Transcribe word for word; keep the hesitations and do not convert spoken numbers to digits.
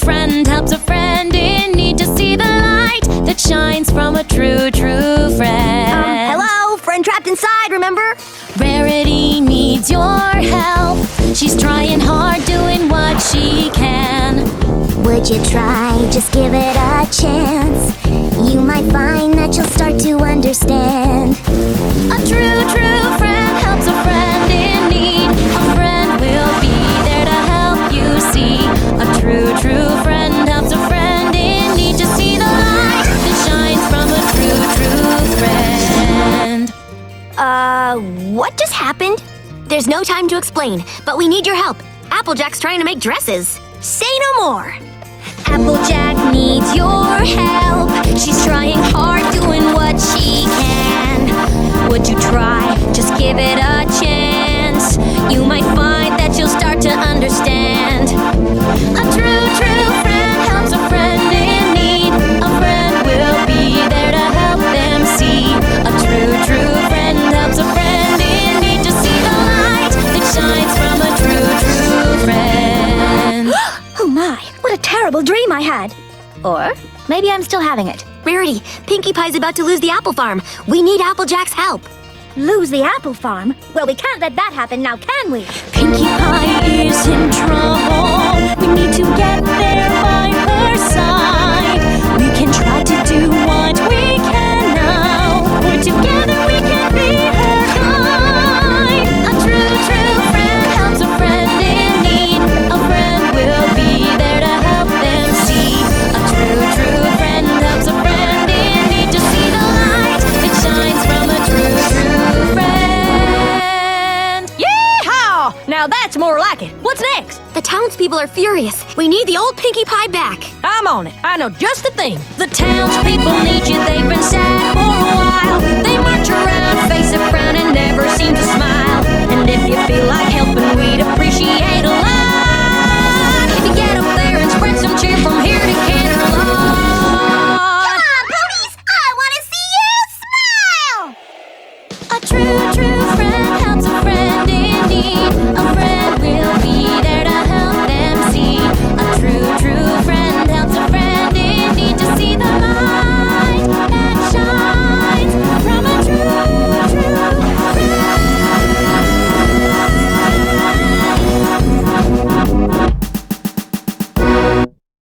friend helps a friend in need to see the light that shines from a true, true friend. Um, hello? Friend trapped inside, remember? Rarity needs your help. She's trying hard, doing what she can. Would you try? Just give it a chance. You might find that you'll start to understand. A true, true friend helps a friend in need. A friend will be there to help you see. A true, true friend helps a friend in need to see the light that shines from a true, true friend. Uh, what just happened? There's no time to explain, but we need your help. Applejack's trying to make dresses. Say no more. Applejack needs your help. She's trying hard, doing what she can. Would you try? Just give it a chance. You might find that you'll start to understand. A true, true friend helps a friend in need. A friend will be there to help them see. A true, true friend helps a friend in need to see the light that shines from a true, true friend. Oh my, what a terrible dream I had. Or maybe I'm still having it. Rarity, Pinkie Pie's about to lose the apple farm. We need Applejack's help. Lose the apple farm? Well, we can't let that happen now, can we? Pinkie Pie is in trouble. We need to get there by her side. We can try to do what we can now. We're together, we can be her guide. A true, true friend helps a friend in need. A friend will be there to help them see. A true, true friend helps a friend in need to see the light that shines from a true, true friend. Yeehaw! Now that's more like it. What's next? The townspeople are furious. We need the old Pinkie Pie back. I'm on it. I know just the thing. The townspeople need you, they've been sad for a while. They march around, face a frown, and never seem to smile. And if you feel like